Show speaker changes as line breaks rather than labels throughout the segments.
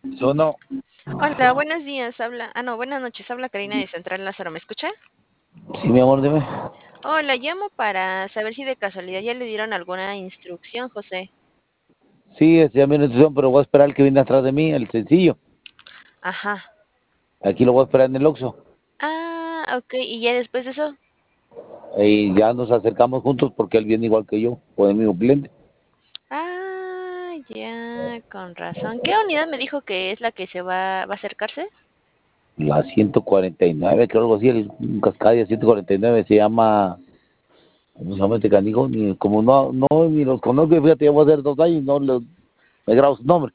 Yo no.
Hola, buenos días, no, buenas noches, habla Karina de Central Lázaro, ¿me escucha?
Sí, mi amor, dime.
Hola, llamo para saber si de casualidad ya le dieron alguna instrucción, José.
Sí, ya mi instrucción, pero voy a esperar al que viene atrás de mí, el sencillo.
Ajá.
Aquí lo voy a esperar en el Oxxo.
Ah, ok, y ya después de eso.
Y ya nos acercamos juntos porque él viene igual que yo, con el mismo cliente.
Ah, ya, con razón. ¿Qué unidad me dijo que es la que va a acercarse?
La 149, creo algo así, el Cascadia 149 se llama. ¿Cómo se llama este canijo? Ni, como no, ni los conozco, fíjate, ya voy a hacer 2 años, no me grabo su nombre.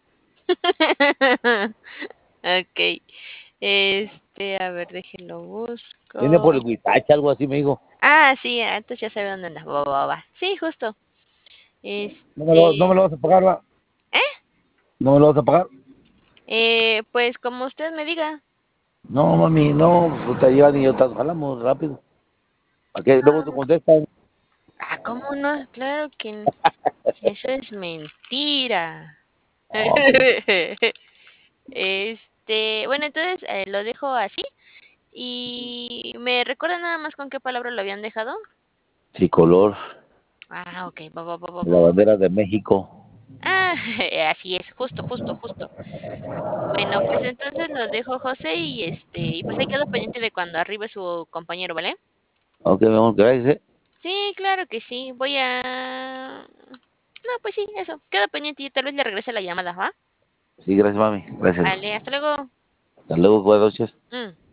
Ok, a ver, déjenlo
Viene por
busco.
el Huizache, algo así, me dijo.
Ah, sí, entonces ya sabe dónde anda. Va. Sí, justo.
No me lo vas a pagar, va.
¿Eh?
No me lo vas a pagar.
Pues como usted me diga.
No, mami, no, pues te llevan y yo te jalamos rápido. ¿A qué? Luego te contestan.
Ah, ¿cómo no? Claro que eso es mentira.
No, hombre,
Bueno, entonces lo dejo así y me recuerda nada más con qué palabra lo habían dejado.
tricolor,
Ah, ok,
la bandera de México.
Ah, así es, justo. Bueno, pues entonces lo dejo, José, y pues ahí quedo pendiente de cuando arribe su compañero, ¿vale?
Ok, mi amor, gracias, ¿eh?
Sí, claro que sí. No, pues sí, eso. Quedo pendiente y tal vez le regrese la llamada, ¿va?
Sí, gracias, mami. Gracias.
Vale, hasta luego.
Hasta luego, buenas noches.
Mm.